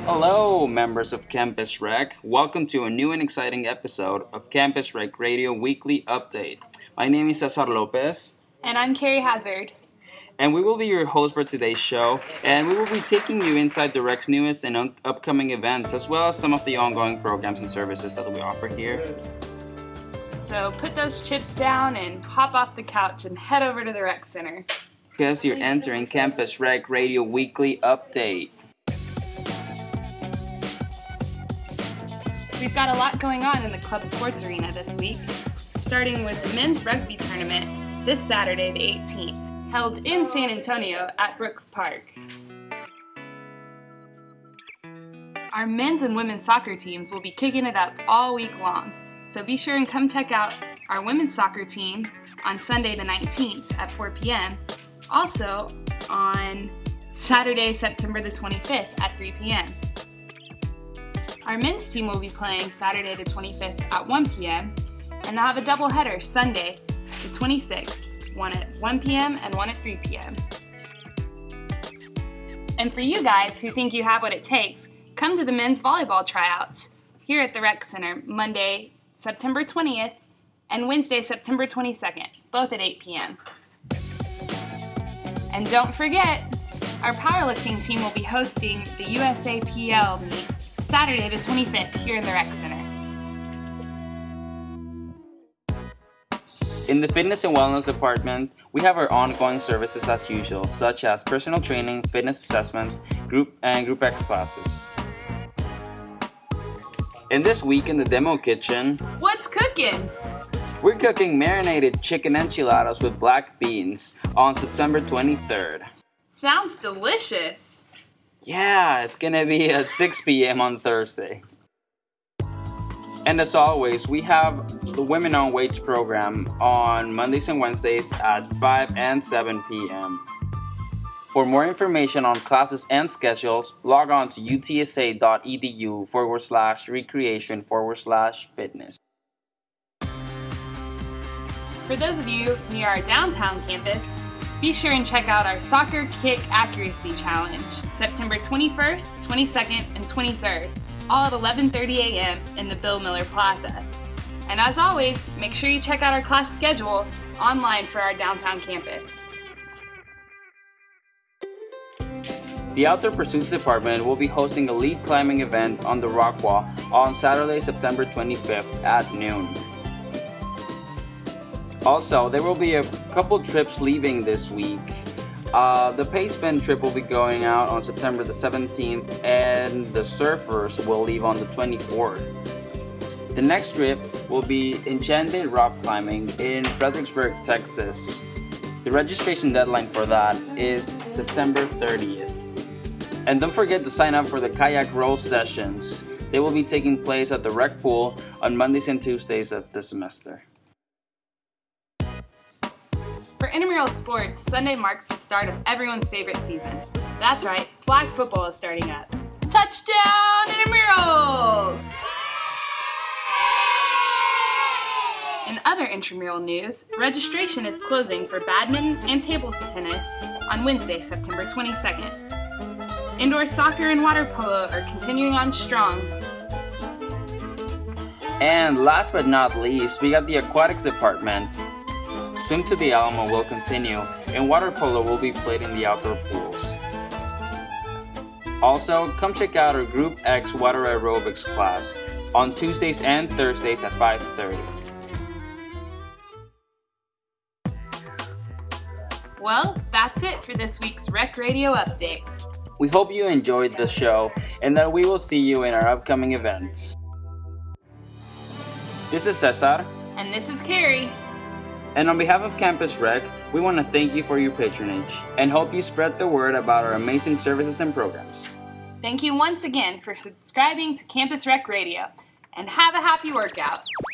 Hello, members of Campus Rec. Welcome to a new and exciting episode of Campus Rec Radio Weekly Update. My name is Cesar Lopez. And I'm Carrie Hazard. And we will be your host for today's show, and we will be taking you inside the Rec's newest and upcoming events, as well as some of the ongoing programs and services that we offer here. So put those chips down and hop off the couch and head over to the Rec Center. Because you're entering Campus Rec Radio Weekly Update. We've got a lot going on in the club sports arena this week, starting with the men's rugby tournament this Saturday the 18th, held in San Antonio at Brooks Park. Our men's and women's soccer teams will be kicking it up all week long, so be sure and come check out our women's soccer team on Sunday the 19th at 4 p.m., also on Saturday, September the 25th at 3 p.m. Our men's team will be playing Saturday the 25th at 1 p.m. and they'll have a doubleheader Sunday the 26th, one at 1 p.m. and one at 3 p.m. And for you guys who think you have what it takes, come to the men's volleyball tryouts here at the Rec Center Monday, September 20th and Wednesday, September 22nd, both at 8 p.m. And don't forget, our powerlifting team will be hosting the USAPL meet Saturday the 25th here in the Rec Center. In the fitness and wellness department, we have our ongoing services as usual, such as personal training, fitness assessment, group X classes. And this week in the demo kitchen, what's cooking? We're cooking marinated chicken enchiladas with black beans on September 23rd. Sounds delicious. Yeah, it's gonna be at 6 p.m. on Thursday. And as always, we have the Women on Weights program on Mondays and Wednesdays at 5 and 7 p.m. For more information on classes and schedules, log on to utsa.edu/recreation/fitness. For those of you near our downtown campus, be sure and check out our Soccer Kick Accuracy Challenge, September 21st, 22nd, and 23rd, all at 11:30 a.m. in the Bill Miller Plaza. And as always, make sure you check out our class schedule online for our downtown campus. The Outdoor Pursuits Department will be hosting a lead climbing event on the rock wall on Saturday, September 25th at noon. Also, there will be a couple trips leaving this week. The Pace Bend trip will be going out on September the 17th, and the Surfers will leave on the 24th. The next trip will be Enchanted Rock Climbing in Fredericksburg, Texas. The registration deadline for that is September 30th. And don't forget to sign up for the kayak row sessions. They will be taking place at the rec pool on Mondays and Tuesdays of the semester. For intramural sports, Sunday marks the start of everyone's favorite season. That's right, flag football is starting up. Touchdown intramurals! In other intramural news, registration is closing for badminton and table tennis on Wednesday, September 22nd. Indoor soccer and water polo are continuing on strong. And last but not least, we got the aquatics department. Swim to the Alamo will continue, and water polo will be played in the outdoor pools. Also, come check out our Group X water aerobics class on Tuesdays and Thursdays at 5:30. Well, that's it for this week's Rec Radio Update. We hope you enjoyed the show and that we will see you in our upcoming events. This is Cesar. And this is Carrie. And on behalf of Campus Rec, we want to thank you for your patronage and hope you spread the word about our amazing services and programs. Thank you once again for subscribing to Campus Rec Radio, and have a happy workout.